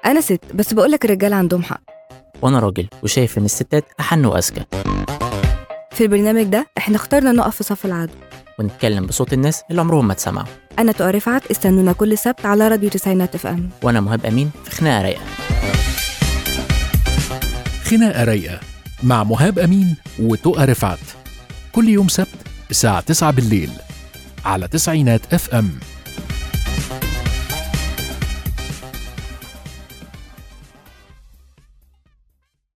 أنا ست بس بقولك الرجال عندهم حق. وأنا راجل وشايف إن الستات أحن وأذكى. في البرنامج ده احنا اخترنا نقف في صف العدو ونتكلم بصوت الناس اللي عمرهم ما اتسمعوا. أنا تقى رفعت، استنونا كل سبت على راديو 90 FM. وأنا مهاب أمين في خناقة رايقة. خناقة رايقة مع مهاب أمين وتقى رفعت، كل يوم سبت الساعة 9 بالليل على 90 FM.